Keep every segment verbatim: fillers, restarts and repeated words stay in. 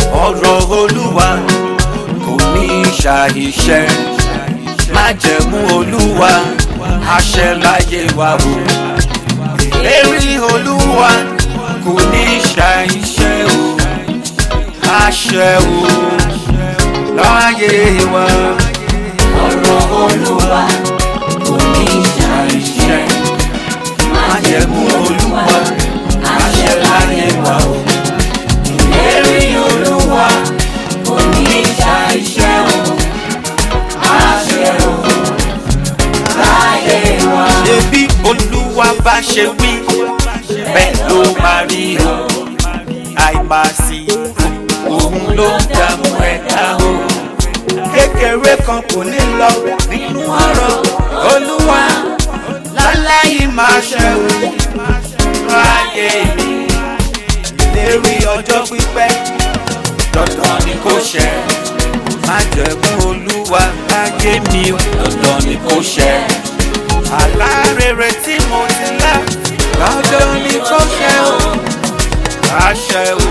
ọ̀rọ̀ Olúwa kò ní ṣàìṣẹ, májẹ̀mú Olúwa àṣẹ láyé wa o. Ìlérí Olúwa kò ní ṣàìṣẹ o, àṣẹ o láyé wa. ọ̀rọ̀ Olúwa kò ní ṣàìṣẹ, májẹ̀mú Olúwa àṣẹ láyé wa o. ìlérí Olúwa kò ní ṣàìṣẹ o, àṣẹ o láyé wa. Ṣebí Olúwa bá ṣe wí bẹ́ẹ̀ ló máa rí o. Àìmásí òun ló dààmú ẹ̀dá o. Kékeré kan kò ní lọ nínú ọ̀rọ̀ Olúwa láláyé máa ṣẹ o. Láyé mi ìlérí ọjọ́ pípẹ́ dandan ni kò ṣẹ. Májẹ̀mú Olúwa láyé mi dandan ni kò ṣẹ. Àlá rere tí mo ti lá dandan ni kò ṣẹ o. Àṣẹ o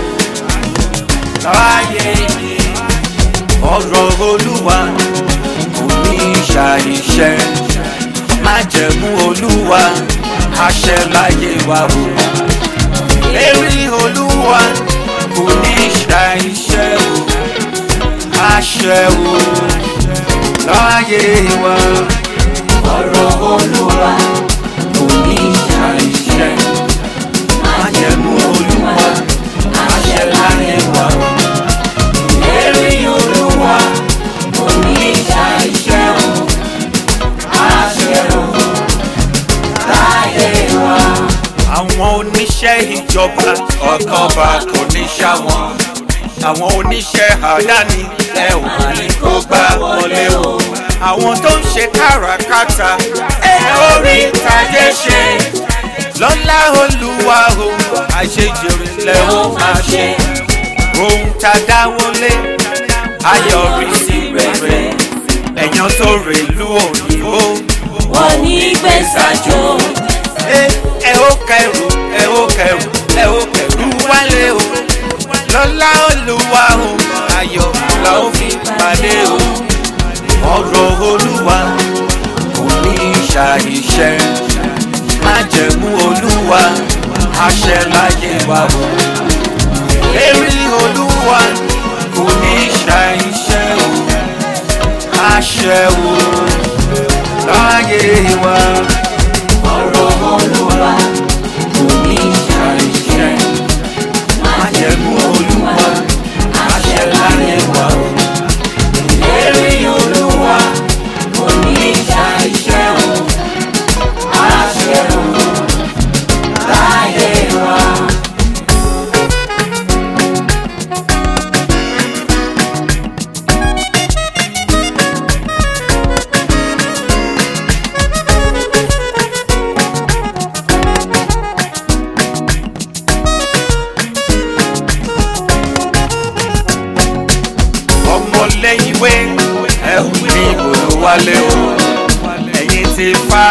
láyé mi. Ọ̀rọ̀ Olúwa kò ní ṣàìṣẹ, májẹ̀mú Olúwa àṣẹ láyé wa o. Ìlérí Olúwa kò ní ṣàìṣẹ o, àṣẹ o láyé wa. ọ̀rọ̀ Olúwa kò ní ṣàìṣẹ, májẹ̀mú Olúwa àṣẹ láyé wa o. ìlérí Olúwa kò ní ṣàìṣẹ o, àṣẹ o láyé wa. Àwọn oníṣẹ́ ìjọba ọ̀kọ̀ọ̀bà kò ní ṣá wọn. Àwọn oníṣẹ́ àdáni ẹ ò mà ní kó gbá wọlé o. Àwọn tó ń ṣe káràkátà ẹ ò rí tàyé ṣe. Lọ́lá Olúwa o, àṣejèrè lẹ ó máa ṣe. Ohun tá a dáwọ́lé ayọ̀rísí rere. Ẹ̀yàn tó rèlú òyìnbó wọ́n ní gbèsàjò. ẹ ó kẹrù ẹ ó kẹrù ẹ ó kẹrù wálé o. Lọ́lá Olúwa o, ayọ̀ la ó fi pàdé o. Ọ̀rọ̀ Olúwa kò ní ṣàìṣẹ, májẹ̀mú Olúwa àṣẹ láyé wa o. Ìlérí Olúwa kò ní ṣàìṣẹ o, àṣẹ o láyé wa. ọ̀rọ̀ Olúwa kò ní ṣàìṣẹ, Májẹ̀mú Olúwa àṣẹ láyé wa o. ìlérí Olúwa kò ní ṣàìṣẹ o, àṣẹ o láyé wa. Ọmọlẹ́yìn wé ẹ ò ní ìbòlò wálé o. Ẹ̀yin ti fa